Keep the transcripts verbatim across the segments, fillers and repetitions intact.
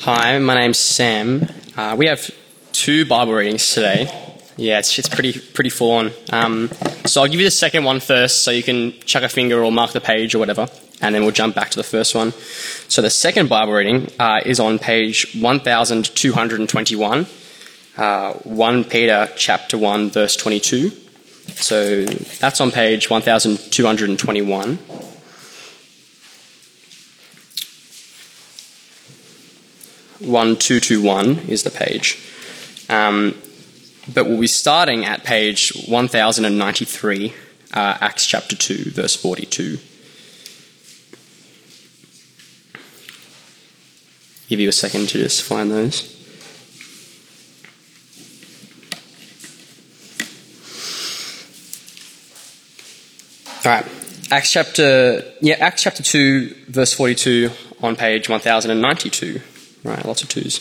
Hi, my name's Sam. Uh, we have two Bible readings today. Yeah, it's it's pretty pretty full on. Um, so I'll give you the second one first, so you can chuck a finger or mark the page or whatever, and then we'll jump back to the first one. So the second Bible reading uh, is on page one thousand two hundred twenty-one, uh, First Peter chapter one, verse twenty-two. So that's on page one thousand two hundred twenty-one. one two two one is the page. Um, but we'll be starting at page one thousand ninety-three, uh, Acts chapter two, verse forty-two. Give you a second to just find those. All right, Acts chapter, yeah, Acts chapter two, verse forty-two on page one thousand ninety-two. Right, lots of twos.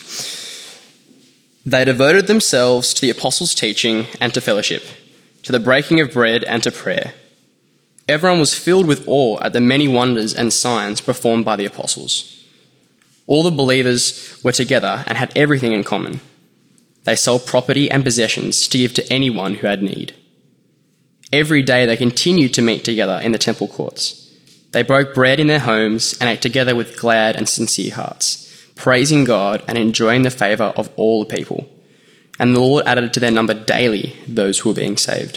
They devoted themselves to the apostles' teaching and to fellowship, to the breaking of bread and to prayer. Everyone was filled with awe at the many wonders and signs performed by the apostles. All the believers were together and had everything in common. They sold property and possessions to give to anyone who had need. Every day they continued to meet together in the temple courts. They broke bread in their homes and ate together with glad and sincere hearts, praising God and enjoying the favour of all the people. And the Lord added to their number daily those who were being saved.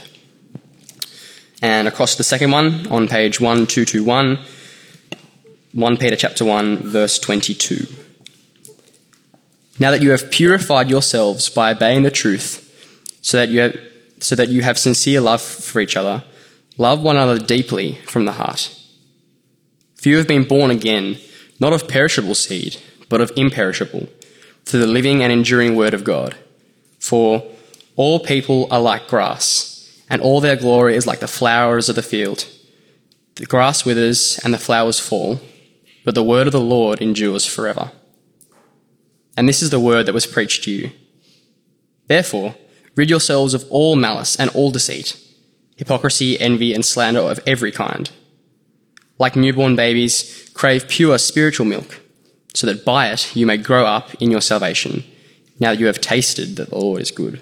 And across the second one, on page one two two one, First Peter chapter one, verse twenty-two. Now that you have purified yourselves by obeying the truth, so that you have, so that you have sincere love for each other, love one another deeply from the heart. For you have been born again, not of perishable seed, but of imperishable, through the living and enduring word of God. For all people are like grass, and all their glory is like the flowers of the field. The grass withers and the flowers fall, but the word of the Lord endures forever. And this is the word that was preached to you. Therefore, rid yourselves of all malice and all deceit, hypocrisy, envy, and slander of every kind. Like newborn babies, crave pure spiritual milk, so that by it you may grow up in your salvation, now that you have tasted that the Lord is good.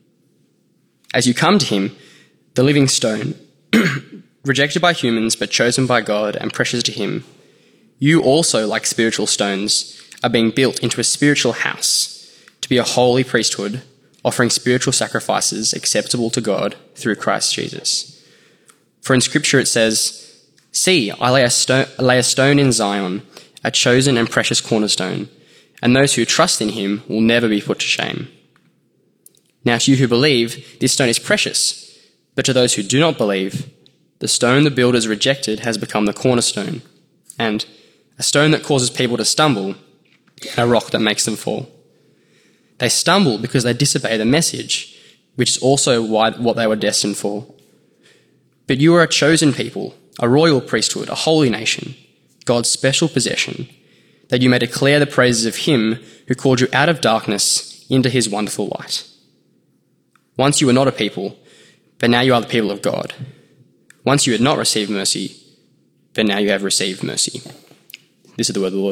As you come to him, the living stone, rejected by humans but chosen by God and precious to him, you also, like spiritual stones, are being built into a spiritual house to be a holy priesthood, offering spiritual sacrifices acceptable to God through Christ Jesus. For in Scripture it says, "See, I lay a, sto- lay a stone in Zion, a chosen and precious cornerstone, and those who trust in him will never be put to shame." Now to you who believe, this stone is precious, but to those who do not believe, the stone the builders rejected has become the cornerstone, and a stone that causes people to stumble, and a rock that makes them fall. They stumble because they disobey the message, which is also why, what they were destined for. But you are a chosen people, a royal priesthood, a holy nation, God's special possession, that you may declare the praises of him who called you out of darkness into his wonderful light. Once you were not a people, but now you are the people of God. Once you had not received mercy, but now you have received mercy. This is the word of the Lord.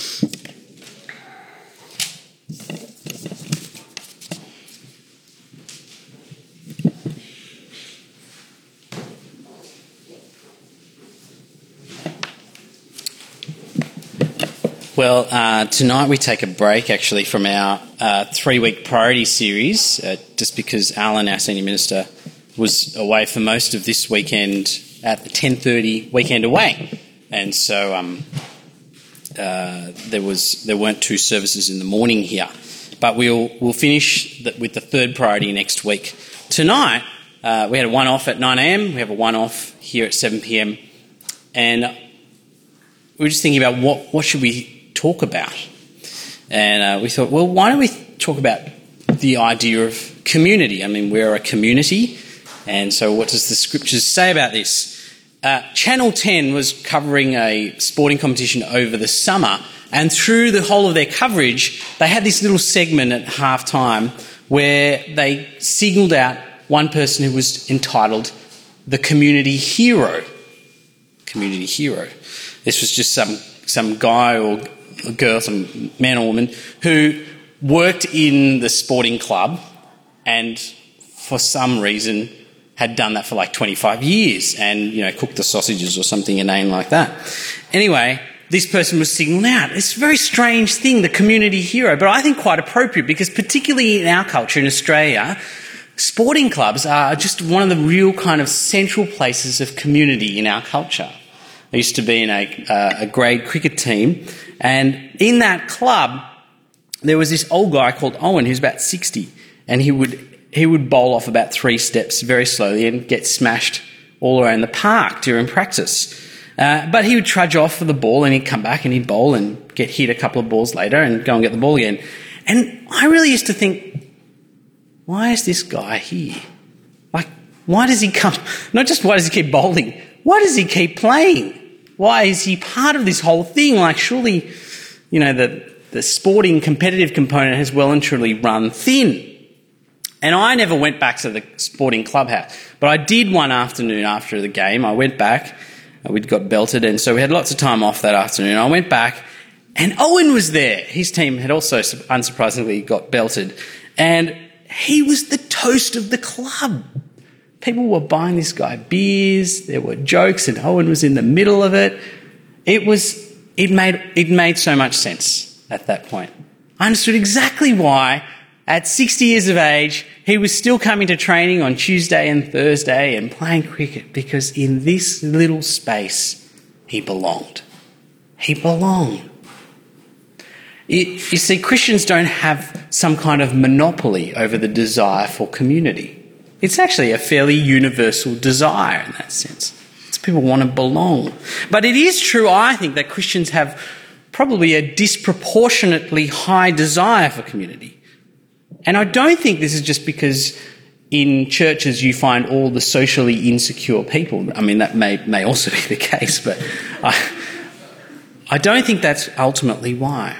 Well, uh, tonight we take a break actually from our uh, three-week priority series, uh, just because Alan, our senior minister, was away for most of this weekend at the ten thirty weekend away, and so um, uh, there was there weren't two services in the morning here. But we'll we'll finish the, with the third priority next week. Tonight uh, we had a one-off at nine a.m. We have a one-off here at seven p.m. and we were just thinking about what what should we talk about, and uh, we thought, well, why don't we talk about the idea of community? I mean, we're a community, and so what does the scriptures say about this? Uh, Channel ten was covering a sporting competition over the summer, and through the whole of their coverage, they had this little segment at half time where they signalled out one person who was entitled the community hero. Community hero. This was just some some guy or girl, some man or woman who worked in the sporting club and for some reason had done that for like twenty-five years and, you know, cooked the sausages or something inane like that. Anyway, this person was singled out. It's a very strange thing, the community hero, but I think quite appropriate because particularly in our culture in Australia, sporting clubs are just one of the real kind of central places of community in our culture. I used to be in a, uh, a grade cricket team, and in that club there was this old guy called Owen who's about sixty, and he would he would bowl off about three steps very slowly and get smashed all around the park during practice. Uh, but he would trudge off for the ball and he'd come back and he'd bowl and get hit a couple of balls later and go and get the ball again. And I really used to think, why is this guy here? Like, why does he come? Not just why does he keep bowling, why does he keep playing? Why is he part of this whole thing? Like, surely, you know, the, the sporting competitive component has well and truly run thin. And I never went back to the sporting clubhouse, but I did one afternoon after the game. I went back, we'd got belted, and so we had lots of time off that afternoon. I went back, and Owen was there. His team had also, unsurprisingly, got belted, and he was the toast of the club. People were buying this guy beers, there were jokes, and Owen was in the middle of it. It was, it made, it made so much sense at that point. I understood exactly why, at sixty years of age, he was still coming to training on Tuesday and Thursday and playing cricket, because in this little space, he belonged. He belonged. You, you see, Christians don't have some kind of monopoly over the desire for community. It's actually a fairly universal desire in that sense. It's people want to belong. But it is true, I think, that Christians have probably a disproportionately high desire for community. And I don't think this is just because in churches you find all the socially insecure people. I mean, that may may also be the case, but I, I don't think that's ultimately why.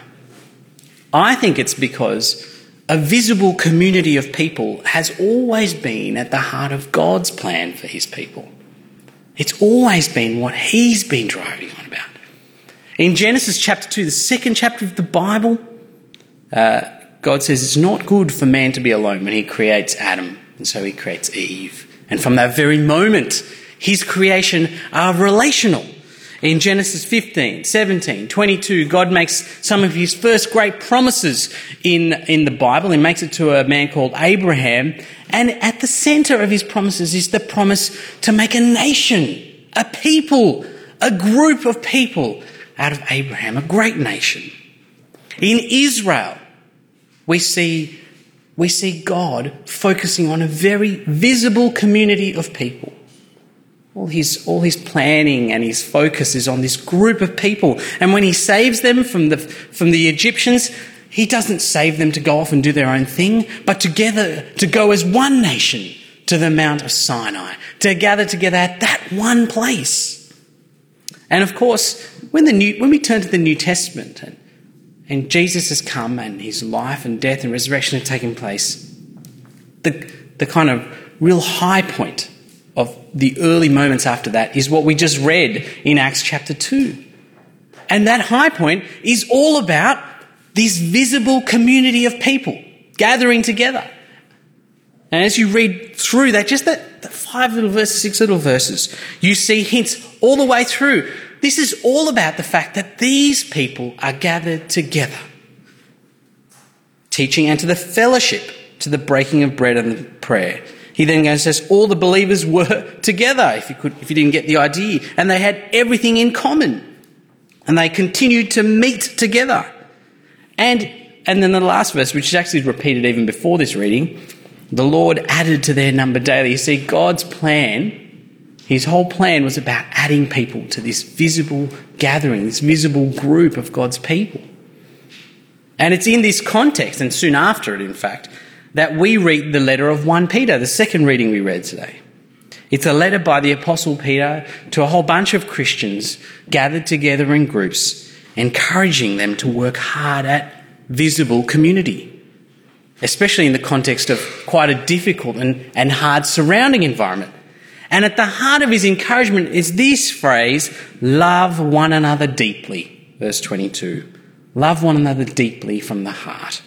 I think it's because a visible community of people has always been at the heart of God's plan for his people. It's always been what he's been driving on about. In Genesis chapter two, the second chapter of the Bible, uh, God says it's not good for man to be alone when he creates Adam, and so he creates Eve. And from that very moment, his creation are relational. In Genesis fifteen, seventeen, twenty-two, God makes some of his first great promises in, in the Bible. He makes it to a man called Abraham. And at the centre of his promises is the promise to make a nation, a people, a group of people out of Abraham, a great nation. In Israel, we see, we see God focusing on a very visible community of people. All his, all his planning and his focus is on this group of people. And when he saves them from the, from the Egyptians, he doesn't save them to go off and do their own thing, but together to go as one nation to the Mount of Sinai, to gather together at that one place. And of course, when the new, when we turn to the New Testament and, and Jesus has come and his life and death and resurrection have taken place, the, the kind of real high point of the early moments after that is what we just read in Acts chapter two. And that high point is all about this visible community of people gathering together. And as you read through that, just that, that five little verses, six little verses, you see hints all the way through. This is all about the fact that these people are gathered together. Teaching and to the fellowship, to the breaking of bread and the prayer. He then goes and says all the believers were together, if you could, if you didn't get the idea, and they had everything in common. And they continued to meet together. And, and then the last verse, which is actually repeated even before this reading, the Lord added to their number daily. You see, God's plan, his whole plan was about adding people to this visible gathering, this visible group of God's people. And it's in this context, and soon after it, in fact, that we read the letter of First Peter, the second reading we read today. It's a letter by the Apostle Peter to a whole bunch of Christians gathered together in groups, encouraging them to work hard at visible community, especially in the context of quite a difficult and, and hard surrounding environment. And at the heart of his encouragement is this phrase, love one another deeply. Verse twenty-two. Love one another deeply from the heart.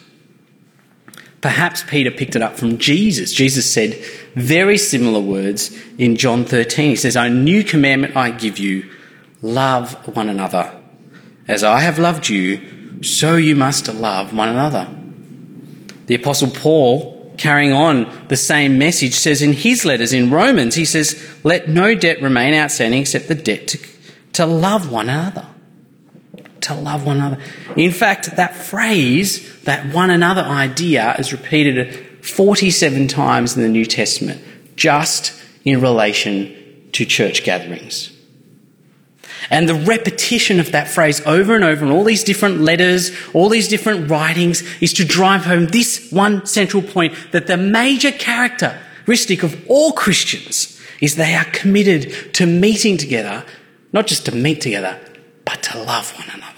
Perhaps Peter picked it up from Jesus. Jesus said very similar words in John thirteen. He says, "A new commandment I give you, love one another. As I have loved you, so you must love one another." The Apostle Paul, carrying on the same message, says in his letters in Romans, he says, "Let no debt remain outstanding except the debt to, to love one another." To love one another. In fact, that phrase, that one another idea, is repeated forty-seven times in the New Testament, just in relation to church gatherings. And the repetition of that phrase over and over in all these different letters, all these different writings, is to drive home this one central point, that the major characteristic of all Christians is they are committed to meeting together, not just to meet together, but to love one another,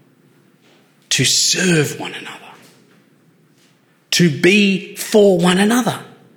to serve one another, to be for one another.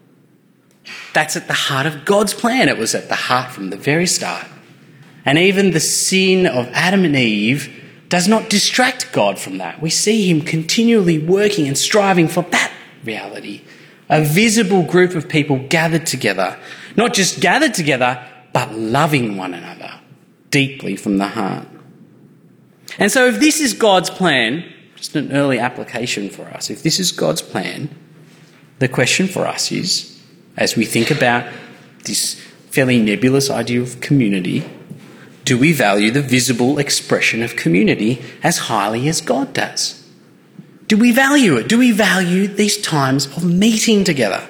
That's at the heart of God's plan. It was at the heart from the very start. And even the sin of Adam and Eve does not distract God from that. We see him continually working and striving for that reality. A visible group of people gathered together, not just gathered together, but loving one another deeply from the heart. And so if this is God's plan, just an early application for us, if this is God's plan, the question for us is, as we think about this fairly nebulous idea of community, do we value the visible expression of community as highly as God does? Do we value it? Do we value these times of meeting together?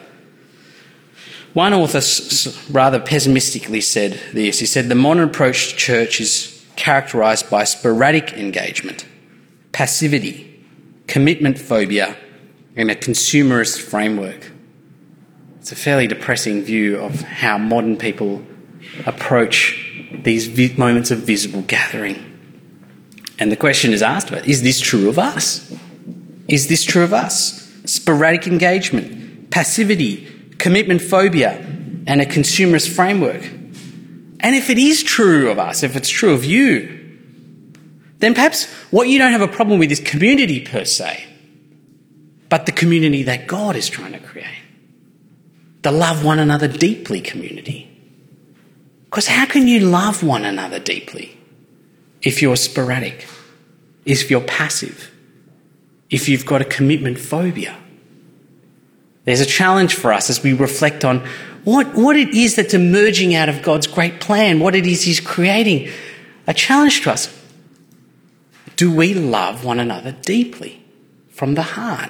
One author rather pessimistically said this. He said, "The modern approach to church is characterised by sporadic engagement, passivity, commitment phobia, and a consumerist framework." It's a fairly depressing view of how modern people approach these vi- moments of visible gathering. And the question is asked about, is this true of us? Is this true of us? Sporadic engagement, passivity, commitment phobia, and a consumerist framework. And if it is true of us, if it's true of you, then perhaps what you don't have a problem with is community per se, but the community that God is trying to create. The love one another deeply community. Because how can you love one another deeply if you're sporadic, if you're passive, if you've got a commitment phobia? There's a challenge for us as we reflect on what, what it is that's emerging out of God's great plan, what it is he's creating. A challenge to us. Do we love one another deeply from the heart?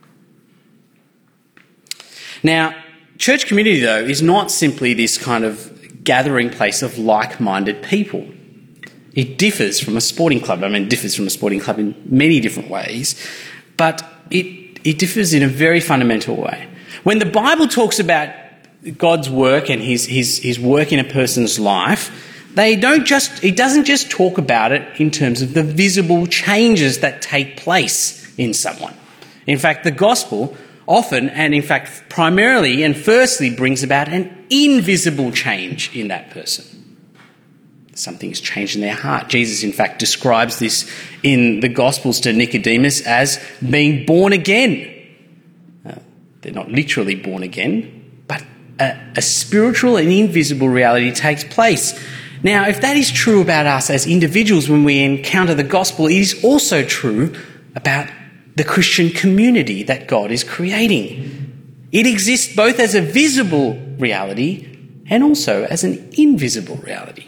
Now, church community, though, is not simply this kind of gathering place of like-minded people. It differs from a sporting club. I mean, it differs from a sporting club in many different ways, but it, it differs in a very fundamental way. When the Bible talks about God's work and his, his, his work in a person's life, they don't just, it doesn't just talk about it in terms of the visible changes that take place in someone. In fact, the gospel often, and in fact primarily and firstly, brings about an invisible change in that person. Something has changed in their heart. Jesus, in fact, describes this in the Gospels to Nicodemus as being born again. Uh, they're not literally born again, but a, a spiritual and invisible reality takes place. Now, if that is true about us as individuals when we encounter the gospel, it is also true about the Christian community that God is creating. It exists both as a visible reality and also as an invisible reality.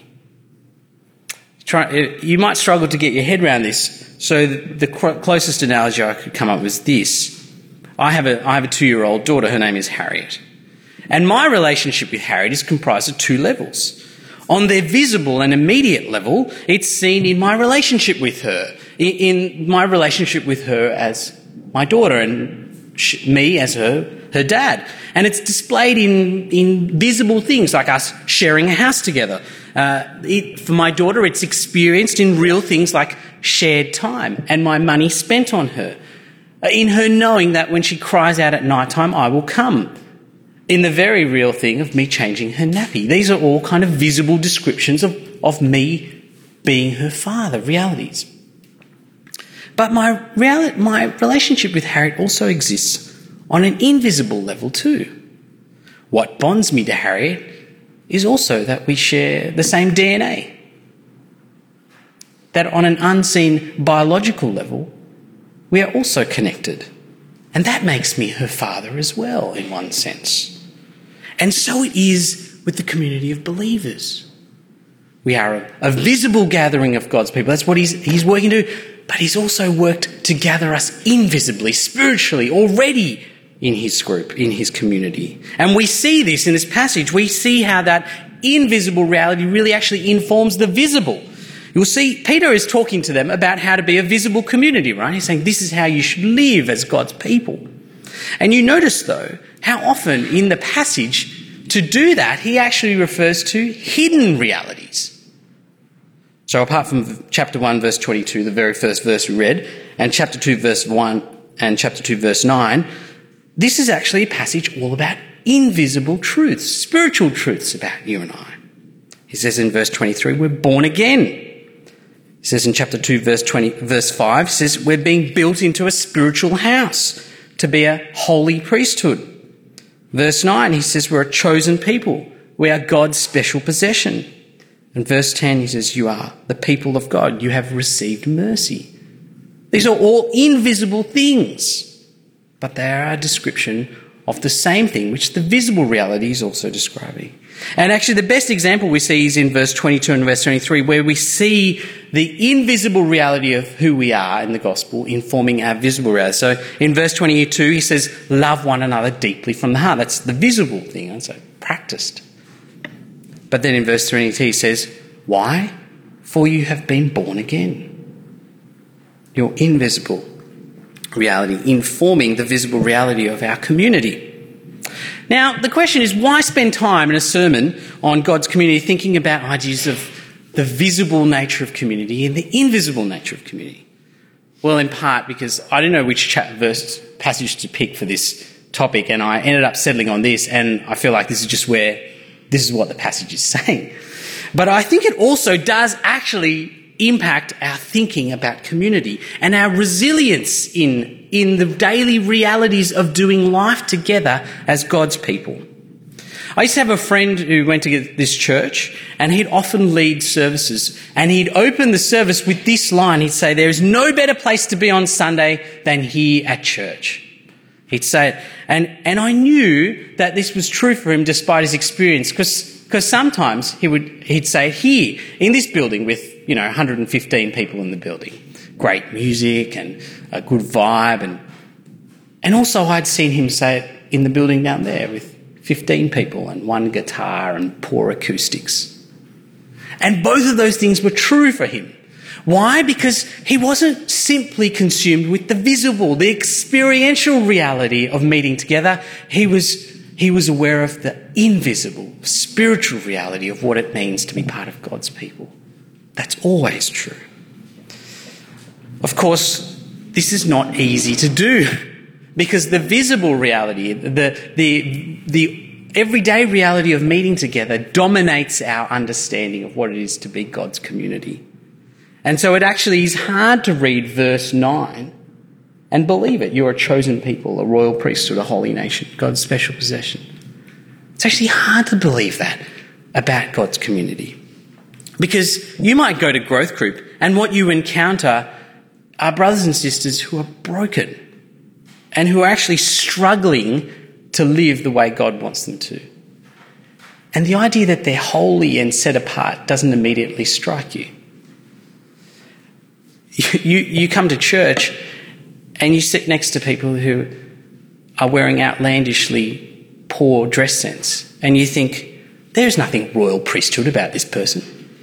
Try, you might struggle to get your head around this, so the closest analogy I could come up with is this. I have a, I have a two-year-old daughter, her name is Harriet, and my relationship with Harriet is comprised of two levels. On their visible and immediate level, it's seen in my relationship with her, in my relationship with her as my daughter and me as her, her dad. And it's displayed in, in visible things like us sharing a house together. Uh, it, for my daughter, it's experienced in real things like shared time and my money spent on her. In her knowing that when she cries out at night time, I will come. in the very real thing of me changing her nappy. These are all kind of visible descriptions of, of me being her father, realities. But my, reali- my relationship with Harriet also exists on an invisible level too. What bonds me to Harriet is also that we share the same D N A. That on an unseen biological level, we are also connected. And that makes me her father as well, in one sense. And so it is with the community of believers. We are a, a visible gathering of God's people. That's what he's, he's working to do. But he's also worked to gather us invisibly, spiritually, already in his group, in his community. And we see this in this passage. We see how that invisible reality really actually informs the visible. You'll see Peter is talking to them about how to be a visible community, right? He's saying this is how you should live as God's people. And you notice, though, how often in the passage to do that, he actually refers to hidden realities. So apart from chapter one, verse twenty-two, the very first verse we read, and chapter two, verse one, and chapter two, verse nine, this is actually a passage all about invisible truths, spiritual truths about you and I. He says in verse twenty-three, we're born again. He says in chapter two, verse twenty, verse five, he says we're being built into a spiritual house to be a holy priesthood. Verse nine, he says we're a chosen people. We are God's special possession. And verse ten, he says, you are the people of God. You have received mercy. These are all invisible things, but they are a description of the same thing, which the visible reality is also describing. And actually the best example we see is in verse twenty-two and verse twenty-three, where we see the invisible reality of who we are in the gospel informing our visible reality. So in verse twenty-two, he says, love one another deeply from the heart. That's the visible thing, and so practiced. But then in verse twenty-two, he says, why? For you have been born again. Your invisible reality informing the visible reality of our community. Now, the question is, why spend time in a sermon on God's community thinking about ideas of the visible nature of community and the invisible nature of community? Well, in part because I didn't know which chapter, verse passage to pick for this topic, and I ended up settling on this, and I feel like this is just where, this is what the passage is saying. But I think it also does actually impact our thinking about community and our resilience in, in the daily realities of doing life together as God's people. I used to have a friend who went to this church, and he'd often lead services, and he'd open the service with this line. He'd say, there is no better place to be on Sunday than here at church. He'd say it. And, and I knew that this was true for him despite his experience, because because sometimes he would, he'd say, here, in this building with, you know, one hundred fifteen people in the building, great music and a good vibe. And, and also I'd seen him say it in the building down there with fifteen people and one guitar and poor acoustics. And both of those things were true for him. Why? Because he wasn't simply consumed with the visible, the experiential reality of meeting together. He was He was aware of the invisible, spiritual reality of what it means to be part of God's people. That's always true. Of course, this is not easy to do because the visible reality, the, the, the everyday reality of meeting together dominates our understanding of what it is to be God's community. And so it actually is hard to read verse nine and believe it. You're a chosen people, a royal priesthood, a holy nation, God's special possession. It's actually hard to believe that about God's community. Because you might go to growth group and what you encounter are brothers and sisters who are broken and who are actually struggling to live the way God wants them to. And the idea that they're holy and set apart doesn't immediately strike you. You, you come to church and you sit next to people who are wearing outlandishly poor dress sense, and you think, there's nothing royal priesthood about this person.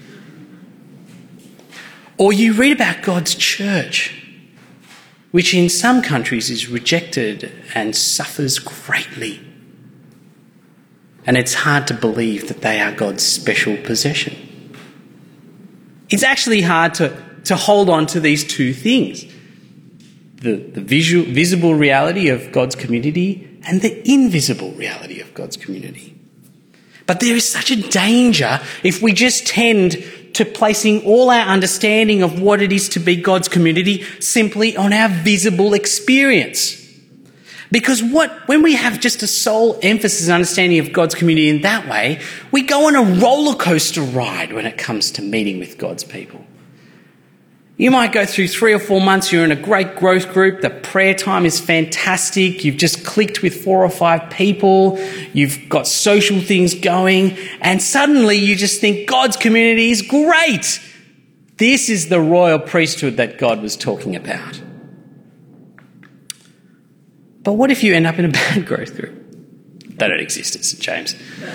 Or you read about God's church, which in some countries is rejected and suffers greatly. And it's hard to believe that they are God's special possession. It's actually hard to, to hold on to these two things. The, the visual, visible reality of God's community and the invisible reality of God's community. But there is such a danger if we just tend to placing all our understanding of what it is to be God's community simply on our visible experience. Because what when we have just a sole emphasis and understanding of God's community in that way, we go on a roller coaster ride when it comes to meeting with God's people. You might go through three or four months, you're in a great growth group, the prayer time is fantastic, you've just clicked with four or five people, you've got social things going, and suddenly you just think God's community is great. This is the royal priesthood that God was talking about. But what if you end up in a bad growth group? They don't exist at St James.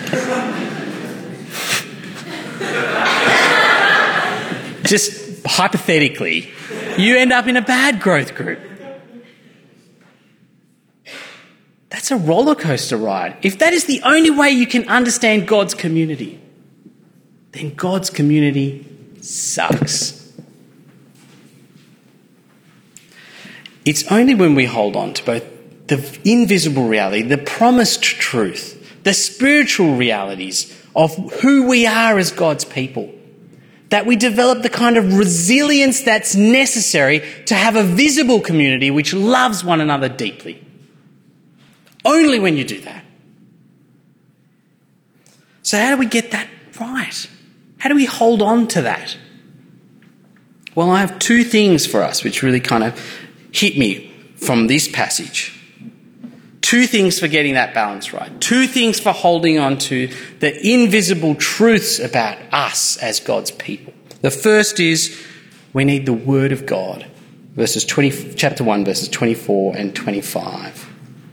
Just hypothetically, you end up in a bad growth group. That's a roller coaster ride. If that is the only way you can understand God's community, then God's community sucks. It's only when we hold on to both the invisible reality, the promised truth, the spiritual realities of who we are as God's people, that we develop the kind of resilience that's necessary to have a visible community which loves one another deeply. Only when you do that. So how do we get that right? How do we hold on to that? Well, I have two things for us which really kind of hit me from this passage. Two things for getting that balance right. Two things for holding on to the invisible truths about us as God's people. The first is we need the Word of God. Verses twenty, chapter one, verses twenty-four and twenty-five.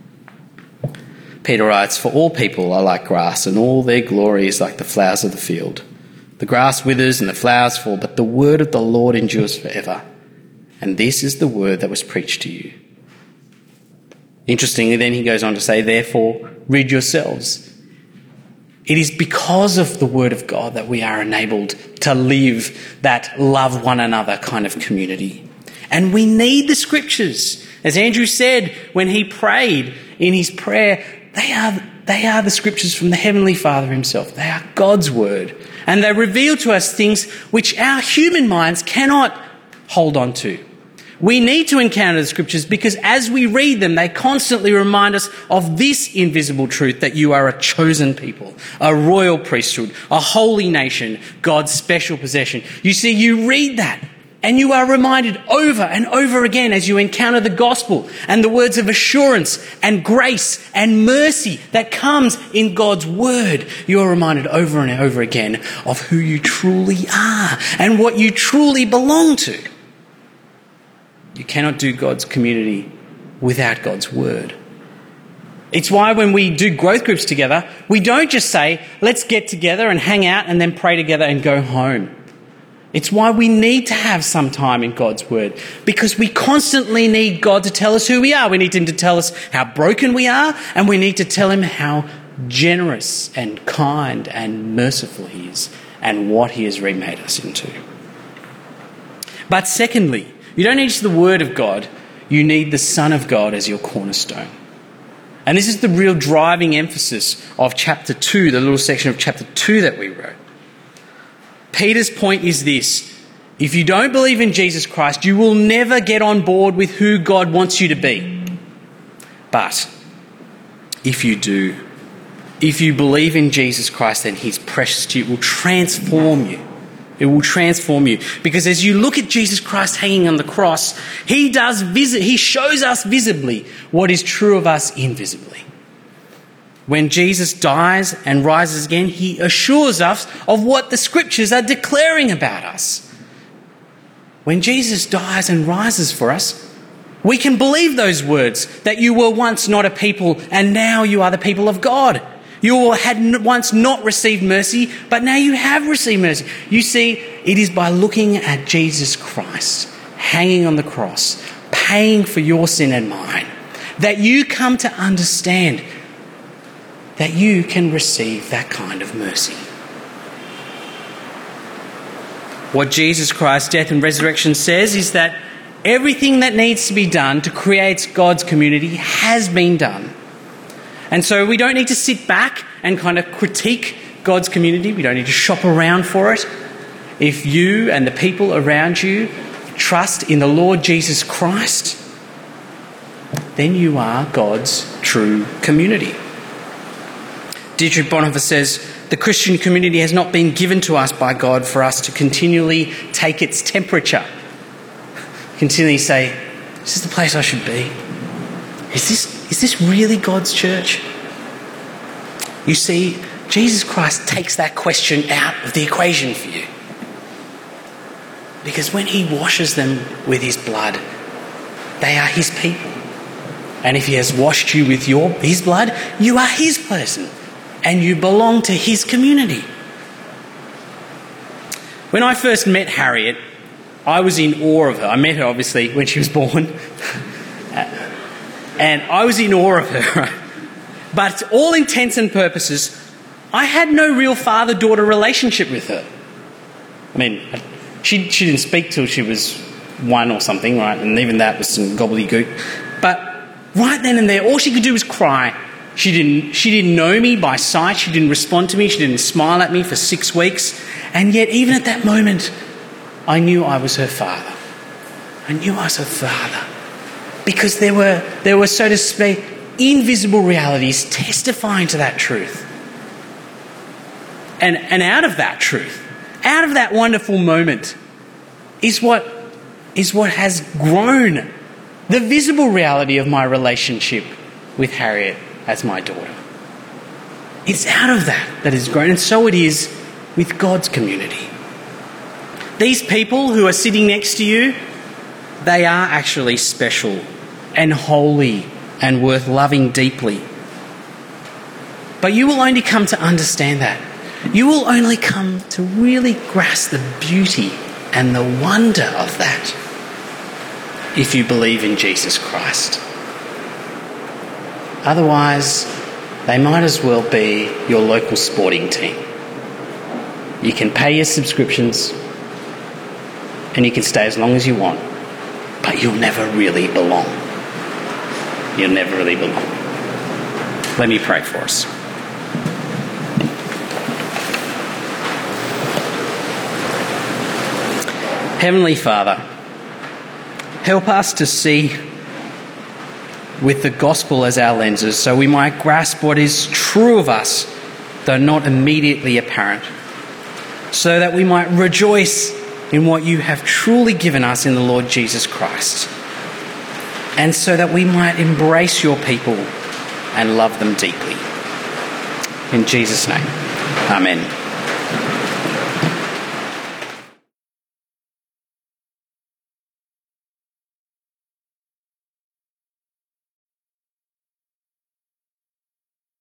Peter writes, "For all people are like grass, and all their glory is like the flowers of the field. The grass withers and the flowers fall, but the word of the Lord endures forever. And this is the word that was preached to you." Interestingly, then he goes on to say, "Therefore, rid yourselves." It is because of the word of God that we are enabled to live that love one another kind of community. And we need the scriptures. As Andrew said when he prayed in his prayer, they are, they are the scriptures from the Heavenly Father himself. They are God's word. And they reveal to us things which our human minds cannot hold on to. We need to encounter the scriptures because as we read them, they constantly remind us of this invisible truth, that you are a chosen people, a royal priesthood, a holy nation, God's special possession. You see, you read that and you are reminded over and over again as you encounter the gospel and the words of assurance and grace and mercy that comes in God's word. You are reminded over and over again of who you truly are and what you truly belong to. You cannot do God's community without God's word. It's why when we do growth groups together, we don't just say, let's get together and hang out and then pray together and go home. It's why we need to have some time in God's word, because we constantly need God to tell us who we are. We need him to tell us how broken we are, and we need to tell him how generous and kind and merciful he is and what he has remade us into. But secondly, you don't need the word of God, you need the Son of God as your cornerstone. And this is the real driving emphasis of chapter two, the little section of chapter two that we wrote. Peter's point is this: if you don't believe in Jesus Christ, you will never get on board with who God wants you to be. But if you do, if you believe in Jesus Christ, then he's precious to you. It will transform you. It will transform you. Because as you look at Jesus Christ hanging on the cross, he does visit, he shows us visibly what is true of us invisibly. When Jesus dies and rises again, he assures us of what the scriptures are declaring about us. When Jesus dies and rises for us, we can believe those words, that you were once not a people and now you are the people of God. You had once not received mercy, but now you have received mercy. You see, it is by looking at Jesus Christ hanging on the cross, paying for your sin and mine, that you come to understand that you can receive that kind of mercy. What Jesus Christ's death and resurrection says is that everything that needs to be done to create God's community has been done. And so we don't need to sit back and kind of critique God's community. We don't need to shop around for it. If you and the people around you trust in the Lord Jesus Christ, then you are God's true community. Dietrich Bonhoeffer says, the Christian community has not been given to us by God for us to continually take its temperature. Continually say, is this the place I should be? Is this, is this really God's church? You see, Jesus Christ takes that question out of the equation for you. Because when he washes them with his blood, they are his people. And if he has washed you with your his blood, you are his person. And you belong to his community. When I first met Harriet, I was in awe of her. I met her, obviously, when she was born. And I was in awe of her. Right? But to all intents and purposes, I had no real father-daughter relationship with her. I mean, she, she didn't speak till she was one or something, right? And even that was some gobbledygook. But right then and there, all she could do was cry. She didn't, she didn't know me by sight. She didn't respond to me. She didn't smile at me for six weeks. And yet, even at that moment, I knew I was her father. I knew I was her father. Because there were, there were, so to speak, invisible realities testifying to that truth. And, and out of that truth, out of that wonderful moment, is what, is what has grown the visible reality of my relationship with Harriet as my daughter. It's out of that that has grown, and so it is with God's community. These people who are sitting next to you, they are actually special and holy and worth loving deeply. But you will only come to understand that. You will only come to really grasp the beauty and the wonder of that if you believe in Jesus Christ. Otherwise, they might as well be your local sporting team. You can pay your subscriptions and you can stay as long as you want, but you'll never really belong. You'll never really belong. Let me pray for us. Heavenly Father, help us to see with the gospel as our lenses so we might grasp what is true of us, though not immediately apparent, so that we might rejoice in what you have truly given us in the Lord Jesus Christ, and so that we might embrace your people and love them deeply. In Jesus' name, amen.